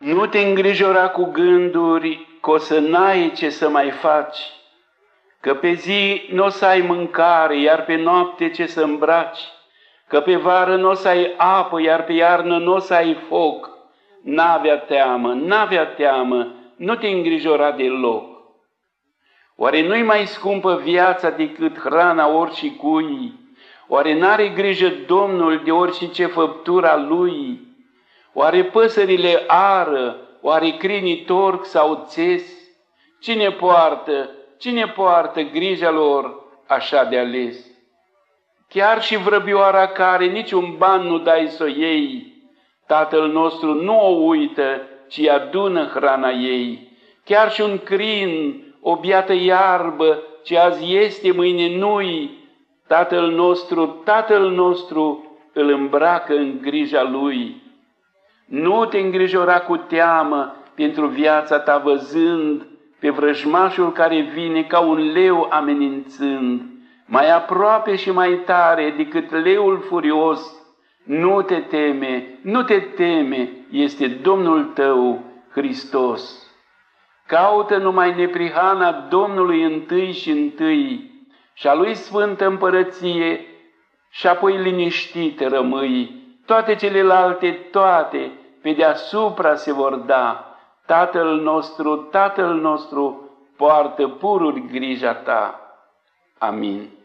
Nu te îngrijora cu gânduri că o să n-ai ce să mai faci, că pe zi n-o să ai mâncare, iar pe noapte ce să îmbraci, că pe vară n-o să ai apă, iar pe iarnă n-o să ai foc. N-avea teamă, nu te îngrijora deloc. Oare nu-i mai scumpă viața decât hrana oricui? Oare n-are grijă Domnul de orice făptura Lui? Oare păsările ară, oare crinii torc sau țes? Cine poartă grija lor așa de ales? Chiar și vrăbioara care niciun ban nu dai să o iei, Tatăl nostru nu o uită, ci adună hrana ei. Chiar și un crin, o biată iarbă, ce azi este, mâine nu-i, Tatăl nostru îl îmbracă în grija Lui. Nu te îngrijora cu teamă pentru viața ta văzând pe vrăjmașul care vine ca un leu amenințând, mai aproape și mai tare decât leul furios. Nu te teme, este Domnul tău, Hristos. Caută numai neprihana Domnului întâi și a Lui sfântă împărăție și apoi liniștit rămâi. Toate celelalte, pe deasupra se vor da. Tatăl nostru, poartă pururi grija ta. Amin.